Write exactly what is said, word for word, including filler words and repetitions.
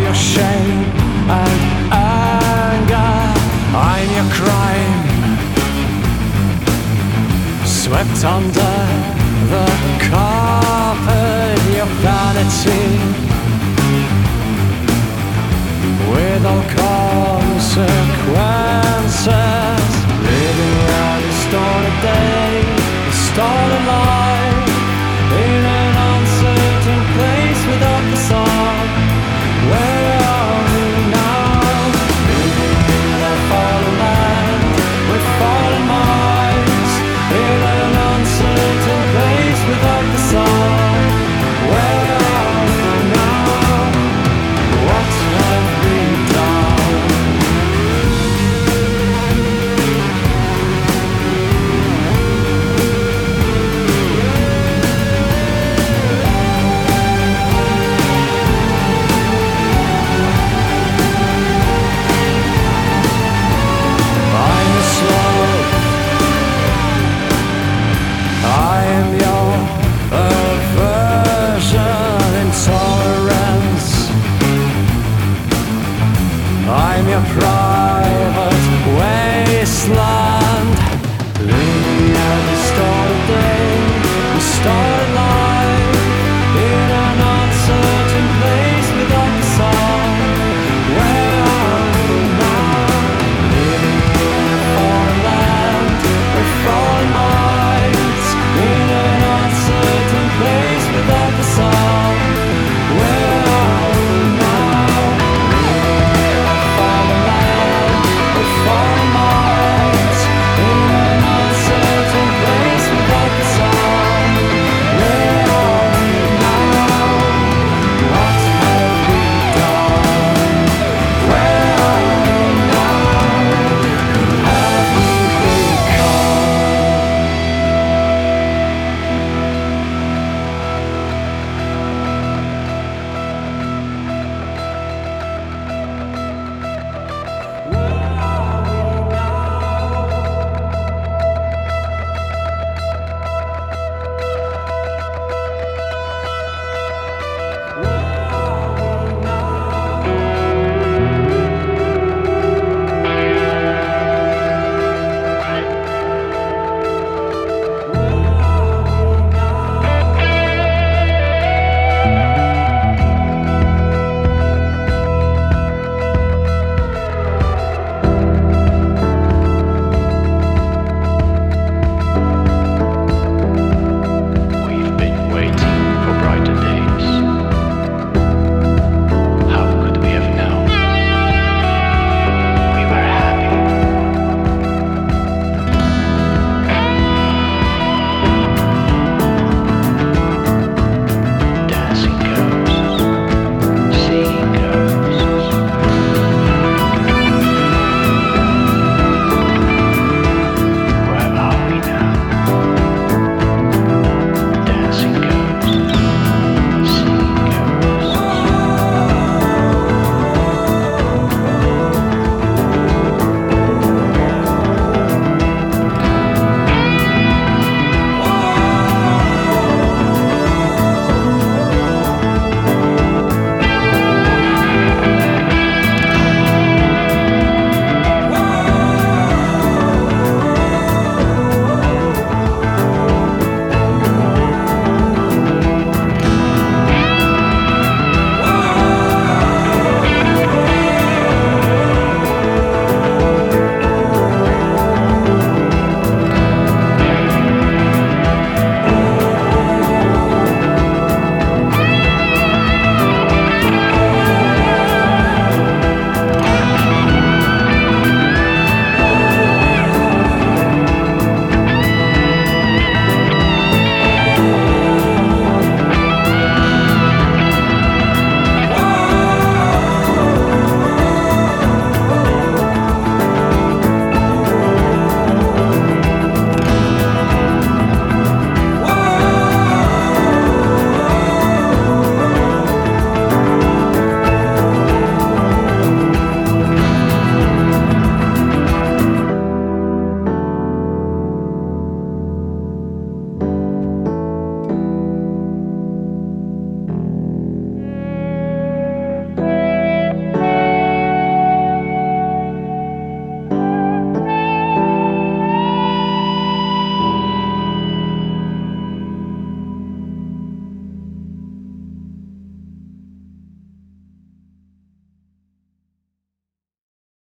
your shame and anger. I'm your crime, swept under the carpet. Your vanity, with all consequences. Living a distorted day, distorted life, in an uncertain place without the sun. Where are we now? Living in a fallen land with fallen minds, in an uncertain place without the sun. Where are we now? What have we done? I'm a slave, I am your aversion, intolerance. I'm your pride.